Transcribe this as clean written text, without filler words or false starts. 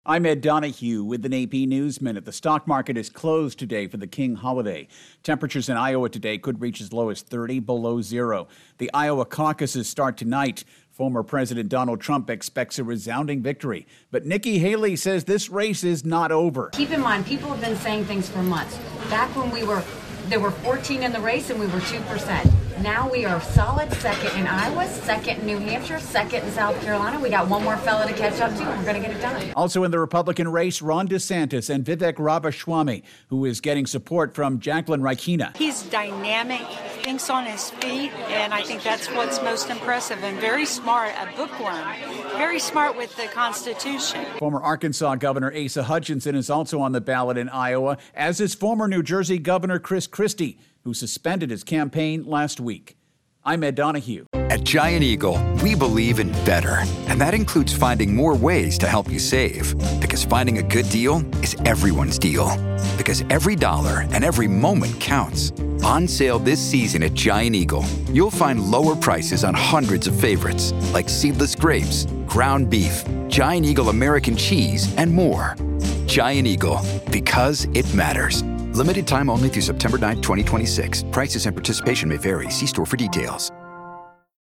I'm Ed Donahue with an AP News Minute. The stock market is closed today for the King holiday. Temperatures in Iowa today could reach as low as 30 below zero. The Iowa caucuses start tonight. Former President Donald Trump expects a resounding victory. But Nikki Haley says this race is not over. Keep in mind, people have been saying things for months. Back when there were 14 in the race and we were 2%. Now we are solid second in Iowa, second in New Hampshire, second in South Carolina. We got one more fella to catch up to, and we're going to get it done. Also in the Republican race, Ron DeSantis and Vivek Ramaswamy, who is getting support from Jacqueline Rykina. He's dynamic, thinks on his feet, and I think that's what's most impressive, and very smart, a bookworm, very smart with the Constitution. Former Arkansas Governor Asa Hutchinson is also on the ballot in Iowa, as is former New Jersey Governor Chris Christie, who suspended his campaign last week. I'm Ed Donahue. At Giant Eagle, we believe in better, and that includes finding more ways to help you save. Because finding a good deal is everyone's deal. Because every dollar and every moment counts. On sale this season at Giant Eagle, you'll find lower prices on hundreds of favorites, like seedless grapes, ground beef, Giant Eagle American cheese, and more. Giant Eagle, because it matters. Limited time only through September 9, 2026. Prices and participation may vary. See store for details.